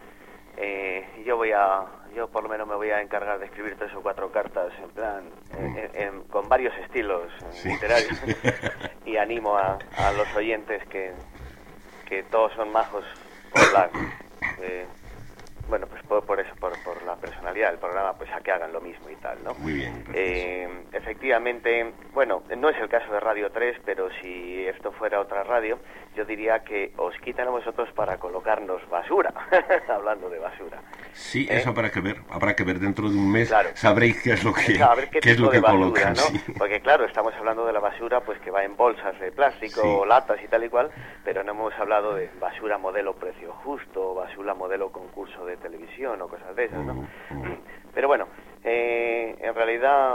Yo por lo menos me voy a encargar de escribir 3 o 4 cartas en plan con varios estilos literarios, y animo a los oyentes que todos son majos por la bueno, pues por eso, por la personalidad del programa, pues a que hagan lo mismo y tal, ¿no? Muy bien. Efectivamente, bueno, no es el caso de Radio 3, pero si esto fuera otra radio, yo diría que os quitan a vosotros para colocarnos basura, hablando de basura. Sí, eso habrá que ver dentro de un mes, claro, sabréis qué es lo que, qué es lo que basura, colocan, ¿no? Sí. Porque claro, estamos hablando de la basura pues que va en bolsas de plástico, sí, o latas y tal y cual, pero no hemos hablado de basura modelo precio justo, basura modelo concurso de televisión o cosas de esas, ¿no? Pero bueno, en realidad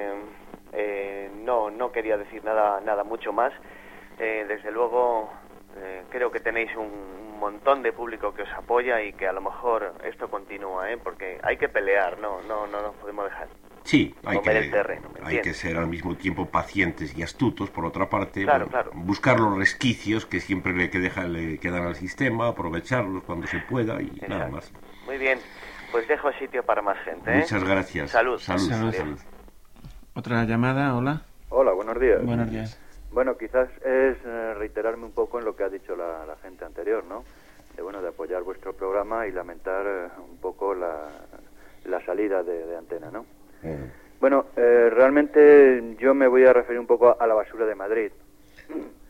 no quería decir nada mucho más. Desde luego creo que tenéis un montón de público que os apoya y que a lo mejor esto continúa, porque hay que pelear, no nos podemos dejar. Sí, comer el terreno, hay que ser al mismo tiempo pacientes y astutos, por otra parte, claro. Buscar los resquicios que siempre le quedan al sistema, aprovecharlos cuando se pueda y exacto, nada más. Muy bien, pues dejo sitio para más gente. Muchas gracias. Salud. Otra llamada, hola. Hola, buenos días. Buenos días. Bueno, quizás es reiterarme un poco en lo que ha dicho la gente anterior, ¿no? De apoyar vuestro programa y lamentar un poco la salida de antena, ¿no? Bueno, realmente yo me voy a referir un poco a la basura de Madrid.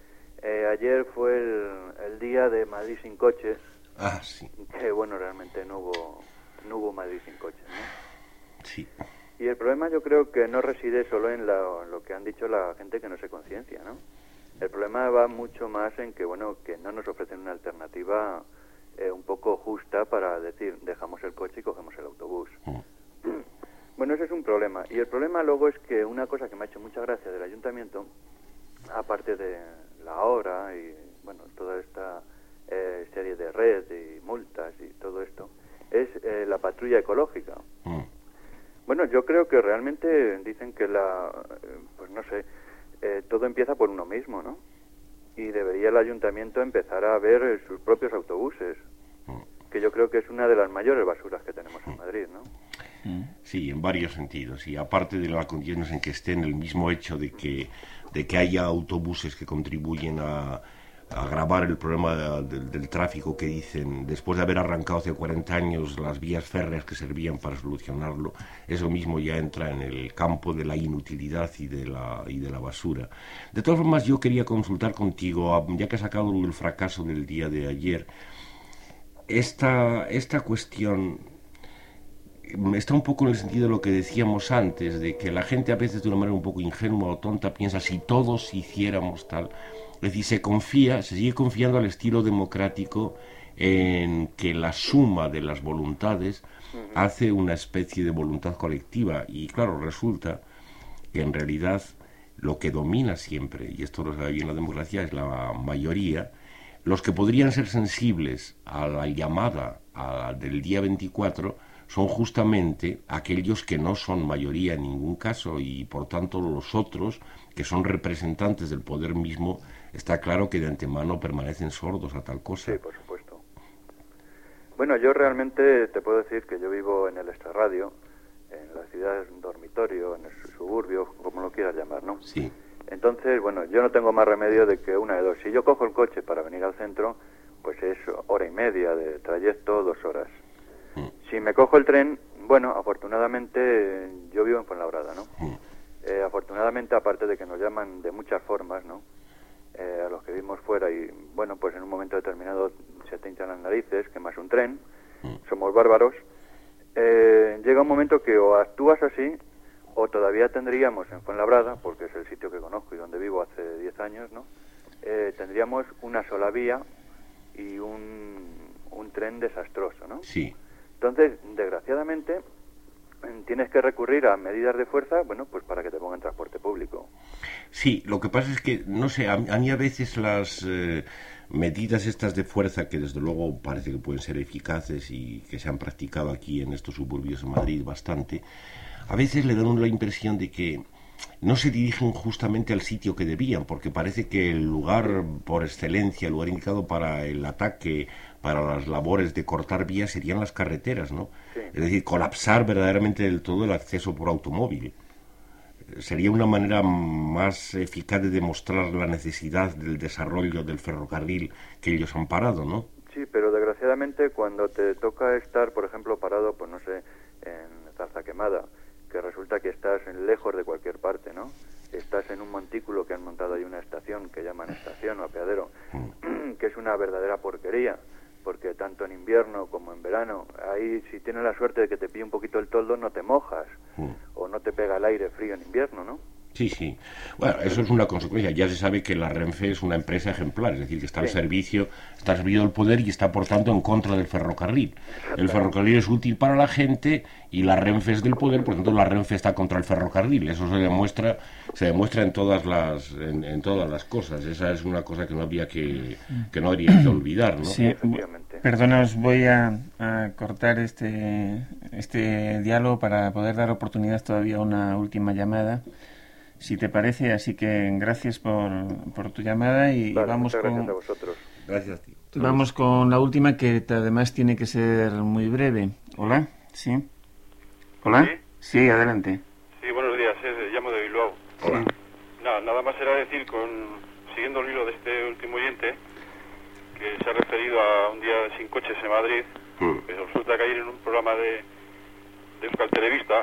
Ayer fue el día de Madrid sin coches. Ah, sí. Que bueno, realmente no hubo Madrid sin coches, ¿no? Sí. Y el problema yo creo que no reside solo en lo que han dicho la gente que no se conciencia, ¿no? El problema va mucho más en que, bueno, que no nos ofrecen una alternativa un poco justa para decir, dejamos el coche y cogemos el autobús. Bueno, ese es un problema. Y el problema luego es que una cosa que me ha hecho mucha gracia del ayuntamiento, aparte de la hora y, bueno, toda esta serie de red y multas y todo esto, es la patrulla ecológica. Bueno, yo creo que realmente dicen que pues no sé, todo empieza por uno mismo, ¿no? Y debería el ayuntamiento empezar a ver sus propios autobuses, que yo creo que es una de las mayores basuras que tenemos en Madrid, ¿no? Sí, en varios sentidos. Y aparte de las condiciones en que estén, el mismo hecho de que haya autobuses que contribuyen a agravar el problema del tráfico, que dicen, después de haber arrancado hace 40 años las vías férreas que servían para solucionarlo, eso mismo ya entra en el campo de la inutilidad y de la basura. De todas formas, yo quería consultar contigo, ya que has sacado el fracaso del día de ayer, esta cuestión está un poco en el sentido de lo que decíamos antes, de que la gente a veces de una manera un poco ingenua o tonta piensa, si todos hiciéramos tal. Es decir, se sigue confiando al estilo democrático en que la suma de las voluntades hace una especie de voluntad colectiva. Y claro, resulta que en realidad lo que domina siempre, y esto lo sabe bien la democracia, es la mayoría. Los que podrían ser sensibles a la llamada del día 24 son justamente aquellos que no son mayoría en ningún caso, y por tanto los otros, que son representantes del poder mismo, está claro que de antemano permanecen sordos a tal cosa. Sí, por supuesto. Bueno, yo realmente te puedo decir que yo vivo en el extrarradio, en la ciudad dormitorio, en el suburbio, como lo quieras llamar, ¿no? Sí. Entonces, bueno, yo no tengo más remedio de que una de dos. Si yo cojo el coche para venir al centro, pues es 1:30 de trayecto, 2 horas. Si me cojo el tren, bueno, afortunadamente yo vivo en Fuenlabrada, ¿no? Afortunadamente, aparte de que nos llaman de muchas formas, ¿no? A los que vivimos fuera y, bueno, pues en un momento determinado se te hinchan las narices, que más un tren, somos bárbaros. Llega un momento que o actúas así o todavía tendríamos en Fuenlabrada, porque es el sitio que conozco y donde vivo hace 10 años, ¿no? Tendríamos una sola vía y un tren desastroso, ¿no? Sí. Entonces, desgraciadamente, tienes que recurrir a medidas de fuerza, bueno, pues para que te pongan transporte público. Sí, lo que pasa es que, no sé, a mí a veces las medidas estas de fuerza, que desde luego parece que pueden ser eficaces y que se han practicado aquí en estos suburbios de Madrid bastante, a veces le dan la impresión de que no se dirigen justamente al sitio que debían, porque parece que el lugar por excelencia, el lugar indicado para el ataque, para las labores de cortar vías, serían las carreteras, ¿no? Sí. Es decir, colapsar verdaderamente del todo el acceso por automóvil. Sería una manera más eficaz de demostrar la necesidad del desarrollo del ferrocarril que ellos han parado, ¿no? Sí, pero desgraciadamente cuando te toca estar, por ejemplo, parado, pues no sé, en Zarza Quemada, que resulta que estás lejos de cualquier parte, ¿no? Estás en un montículo que han montado ahí una estación que llaman estación o apeadero, que es una verdadera porquería, porque tanto en invierno como en verano, ahí si tienes la suerte de que te pille un poquito el toldo, no te mojas, o no te pega el aire frío en invierno, ¿no? Sí, sí. Bueno, eso es una consecuencia. Ya se sabe que la Renfe es una empresa ejemplar, es decir, que está al servicio del poder y está, por tanto, en contra del ferrocarril. El ferrocarril es útil para la gente y la Renfe es del poder, por tanto, la Renfe está contra el ferrocarril. Eso se demuestra en todas las cosas. Esa es una cosa que no habría que olvidar, ¿no? Sí, perdona, os voy a cortar este diálogo para poder dar oportunidad todavía a una última llamada, si te parece. Así que gracias por tu llamada y vale, vamos con... Gracias a vosotros. Gracias, tío. Vamos con la última, que además tiene que ser muy breve. Hola, ¿sí? ¿Hola? Sí, adelante. Sí, buenos días, llamo de Bilbao. Hola. Nada más era decir, siguiendo el hilo de este último oyente, que se ha referido a un día sin coches en Madrid, pues resulta que ayer en un programa de Euskal Telebista,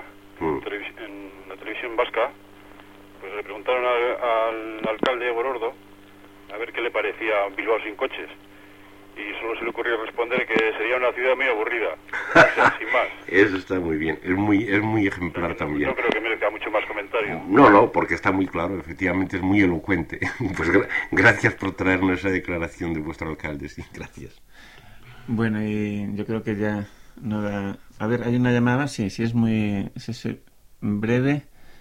en la televisión vasca, pues le preguntaron al alcalde Gorordo a ver qué le parecía Bilbao sin coches. Y solo se le ocurrió responder que sería una ciudad muy aburrida, o sea, sin más. Eso está muy bien, es muy ejemplar también. No creo que merezca mucho más comentario. No, porque está muy claro, efectivamente es muy elocuente. Pues gracias por traernos esa declaración de vuestro alcalde, sí, gracias. Bueno, y yo creo que ya no da... A ver, hay una llamada, sí, es muy breve.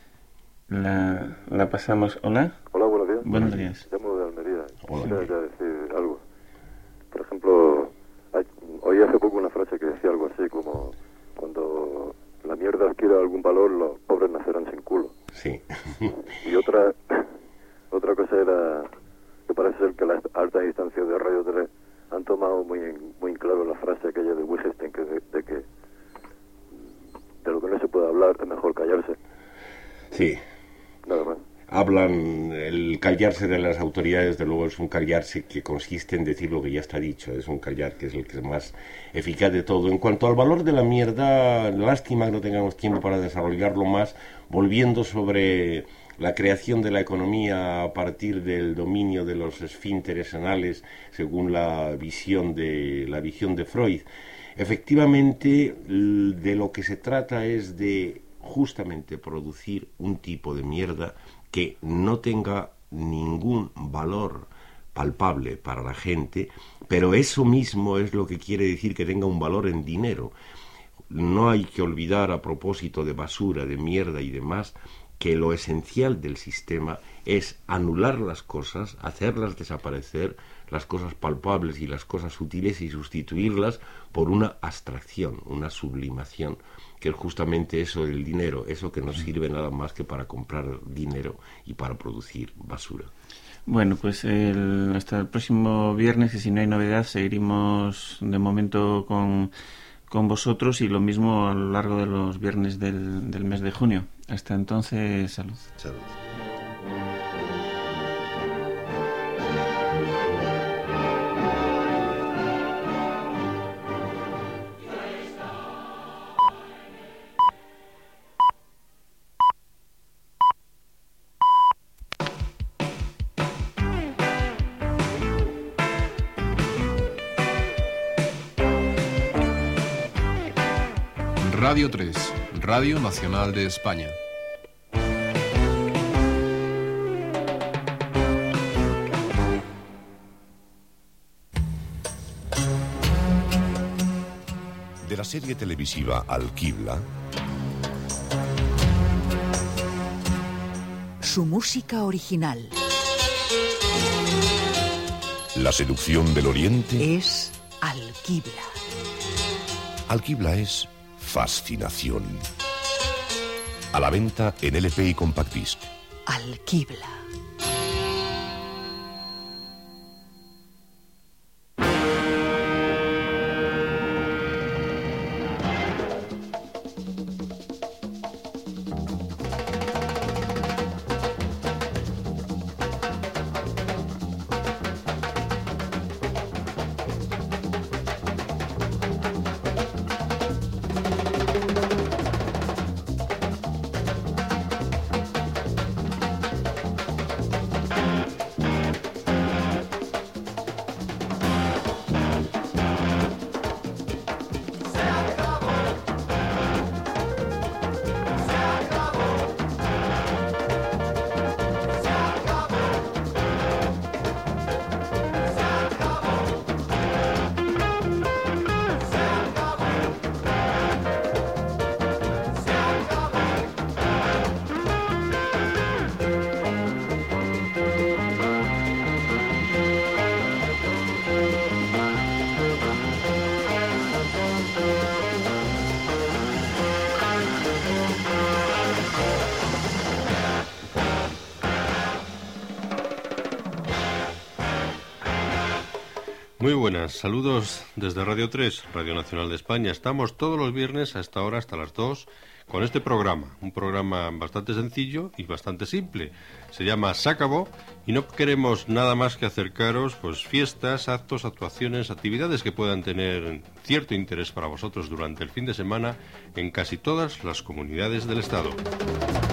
La pasamos. Hola. Hola, buenos días. Buenos días. Llamo de Almería. Hola. Quisiera ya decir algo. Por ejemplo, oí hace poco una frase que decía algo así como: cuando la mierda adquiera algún valor, los pobres nacerán sin culo. Sí. Y otra cosa era que parece ser que las altas instancias de Radio 3 han tomado muy en claro la frase aquella de Wittgenstein, de que de lo que no se puede hablar es mejor callarse. Sí. Nada más. El callarse de las autoridades, de luego, es un callarse que consiste en decir lo que ya está dicho, es un callar que es el que es más eficaz de todo. En cuanto al valor de la mierda, lástima que no tengamos tiempo para desarrollarlo más, volviendo sobre la creación de la economía a partir del dominio de los esfínteres anales, según la visión de Freud. Efectivamente, de lo que se trata es de justamente producir un tipo de mierda que no tenga ningún valor palpable para la gente, pero eso mismo es lo que quiere decir que tenga un valor en dinero. No hay que olvidar, a propósito de basura, de mierda y demás, que lo esencial del sistema es anular las cosas, hacerlas desaparecer, las cosas palpables y las cosas sutiles, y sustituirlas por una abstracción, una sublimación, que es justamente eso del dinero, eso que no sirve nada más que para comprar dinero y para producir basura. Bueno, pues hasta el próximo viernes, que si no hay novedad seguiremos de momento con vosotros, y lo mismo a lo largo de los viernes del mes de junio. Hasta entonces, salud. Salud. Radio 3, Radio Nacional de España. De la serie televisiva Al-Qibla, su música original. La seducción del Oriente Es Al-Qibla. Al-Qibla es fascinación. A la venta en LP y Compact Disc. Al-Qibla. Muy buenas, saludos desde Radio 3, Radio Nacional de España. Estamos todos los viernes a esta hora, hasta las 2, con este programa. Un programa bastante sencillo y bastante simple. Se llama Se acabó y no queremos nada más que acercaros pues fiestas, actos, actuaciones, actividades que puedan tener cierto interés para vosotros durante el fin de semana en casi todas las comunidades del Estado.